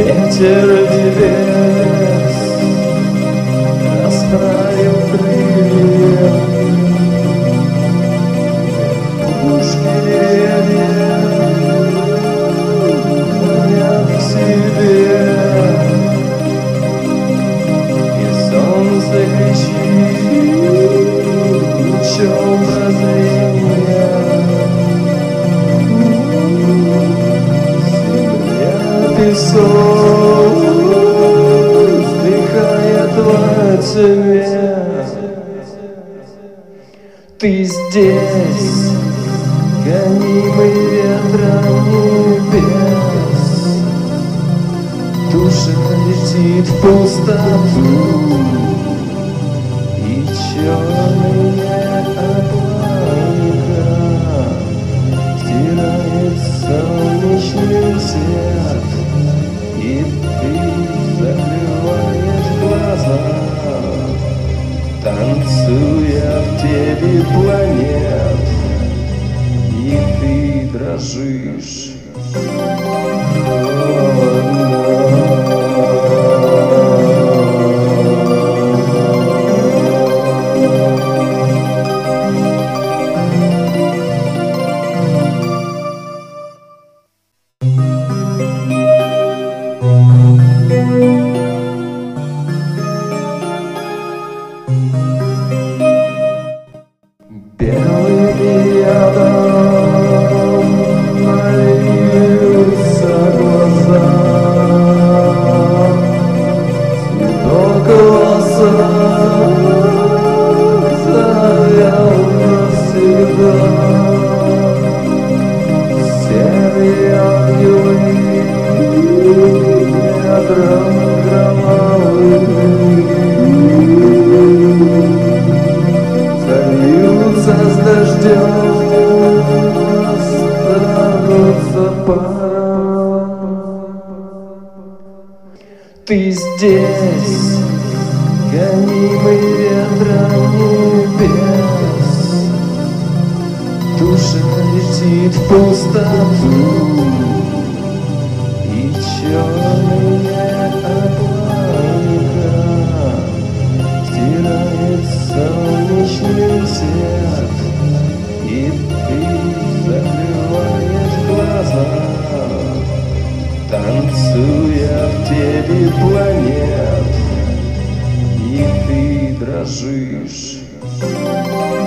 Ветер небес расправил крылья, пушки деревья манят к себе, и солнце кричит лучом прозрения. Песок вздыхает во тьме. Ты здесь, гонимый ветром небес. Душа летит в пустоту, и черные облака стирает солнечный свет. И ты закрываешь глаза, танцуя в теле планет, и ты дрожишь. Ты здесь, гонимый ветром небес. Душа летит в пустоту, и черные облака стирает солнечный свет. И ты закрываешь глаза, танцуя в теле планет, и ты дрожишь.